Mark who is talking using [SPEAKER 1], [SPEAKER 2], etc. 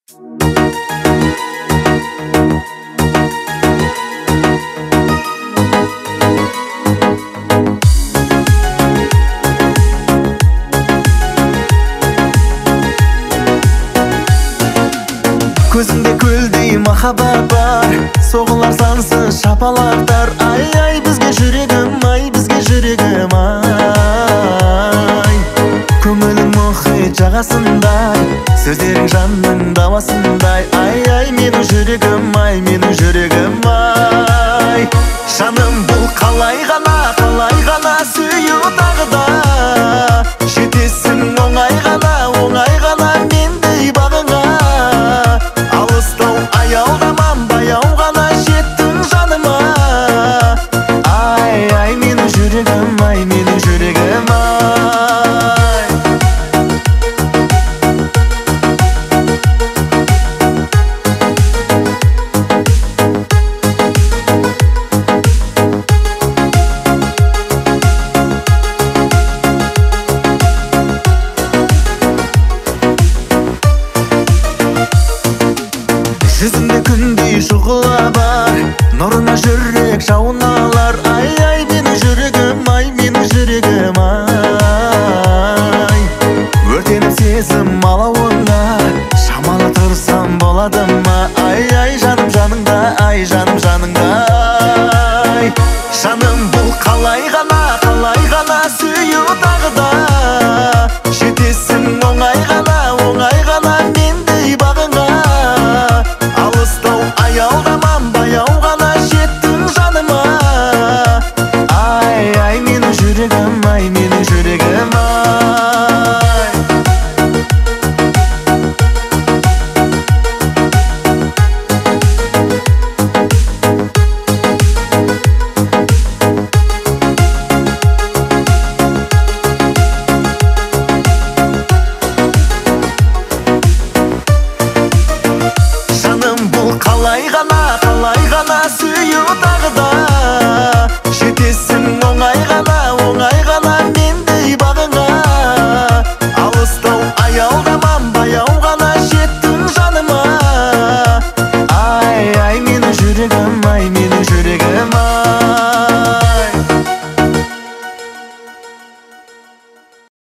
[SPEAKER 1] Көзіңде көлдей махаббат бар, соғылар сансыз шапалақтар. Ай, бізге жүрегім, бізге жүрегім, ай. Көңілің мұхит жағасындай, сөздерің жанның дауасындай. Ай, менің жүрегім, менің жүрегім, ай. Жаным, бұл қалай ғана сүю тағы да. Жетесің оңай ғана мендей бағыңа. Алыстау аялдамам, баяу ғана жеттің жаныма. Ай, менің жүрегім, менің жүрегім, ай. Жүзіңде күндей шұғыла бар, нұрына жүрек жауына